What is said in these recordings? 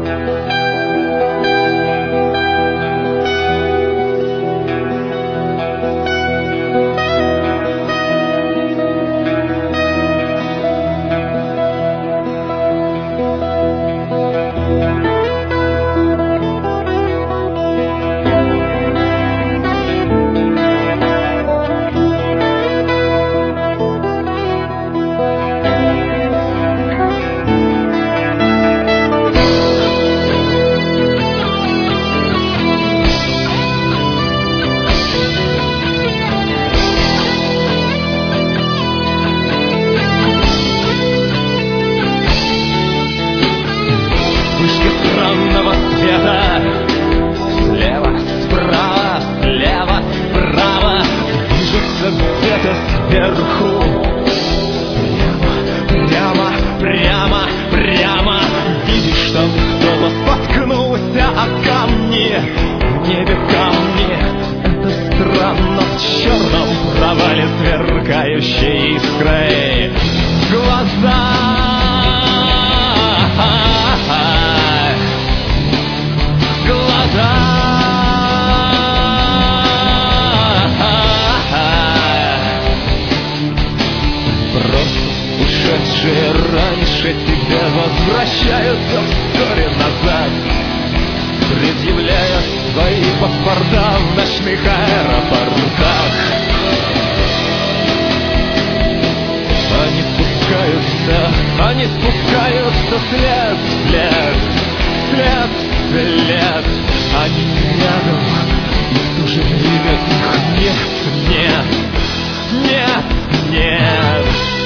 Странного света, слева, справа, слева, справа, движется где-то сверху. Прямо, прямо, прямо, прямо. Видишь, там кто-то споткнулся о камни. В небе камни. Это странно, в черном провале сверкающей искрой глаза. Ушедшие раньше тебя возвращаются вскоре назад, предъявляя свои паспорта в ночных аэропортах. Они спускаются след в след, след в след. Они рядом, и в то же время их нет, нет, нет, нет.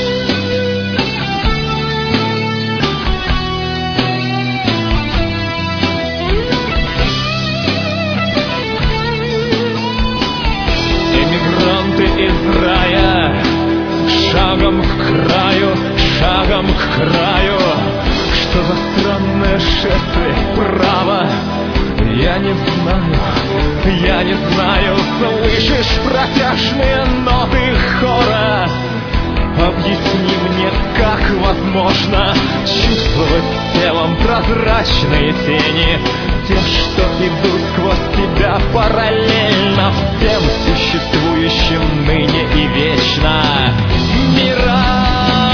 Эмигранты из рая, шагом к краю, шагом к краю. Что за странное шествие вправо? Я не знаю, слышишь протяжные ноты хора? Объясни мне, как возможно чувствовать телом прозрачные тени, те, что идут сквозь тебя параллельно всем существующим ныне и вечно мирам.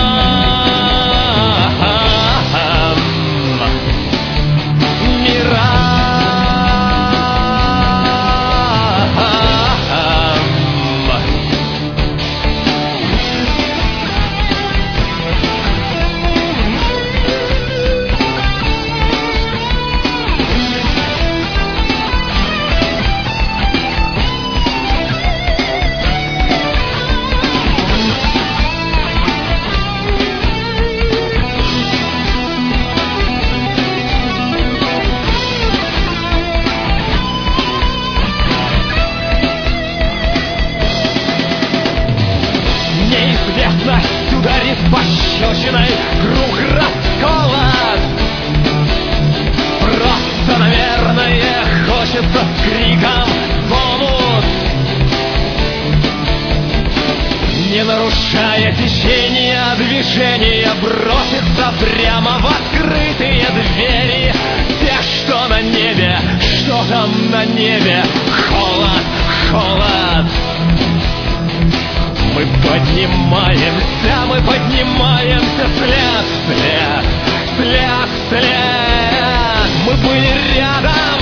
Ударит пощечиной круг раскола. Просто, наверное, хочется с криком бонус, не нарушая течение движения, броситься прямо в открытые двери. Те, что на небе, что там на небе? Холод, холод. Мы поднимаемся след, след, след, след. Мы были рядом,